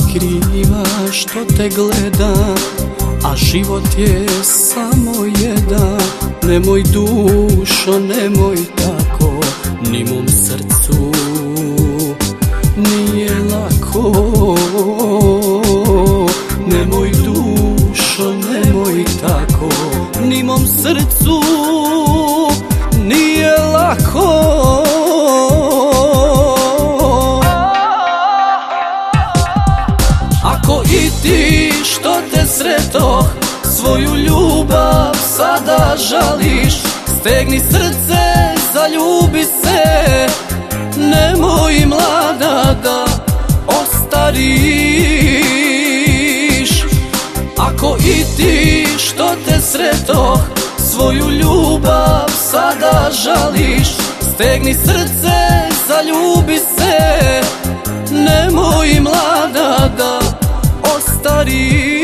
skriva što te gleda, a život je samo jedan. Nemoj dušo, nemoj tako, ni mom srcu nije lako. Nemoj dušo, nemoj tako, ni mom srcu nije lako. Ako i ti što te sretoh, svoju ljubav sada žališ, stegni srce, zaljubi se, nemoj mlada da ostariš. Ako i ti što te sretoh, svoju ljubav sada žališ, stegni srce, zaljubi se, nemoj mlada da ostariš.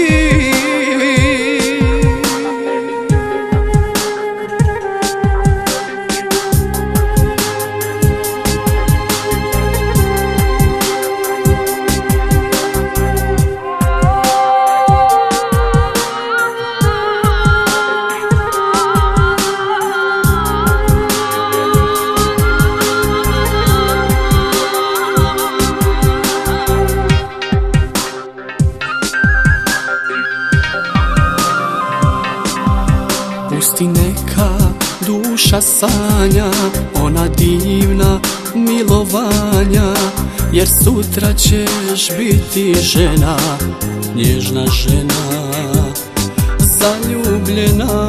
Pusti neka duša sanja, ona divna milovanja, jer sutra ćeš biti žena, nježna žena, zaljubljena.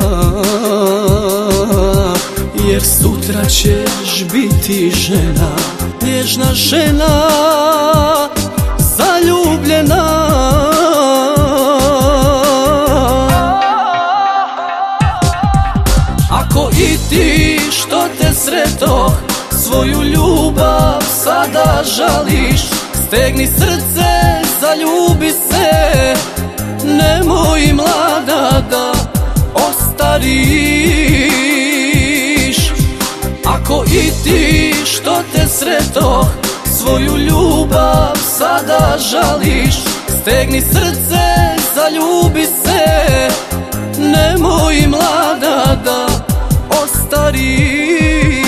Jer sutra ćeš biti žena, nježna žena, zaljubljena. Ako i ti što te sretoh, svoju ljubav sada žališ, stegni srce, zaljubi se, nemoj mlada da ostariš. Ako i ti što te sretoh, svoju ljubav sada žališ, stegni srce, zaljubi se, nemoj mlada da ostariš.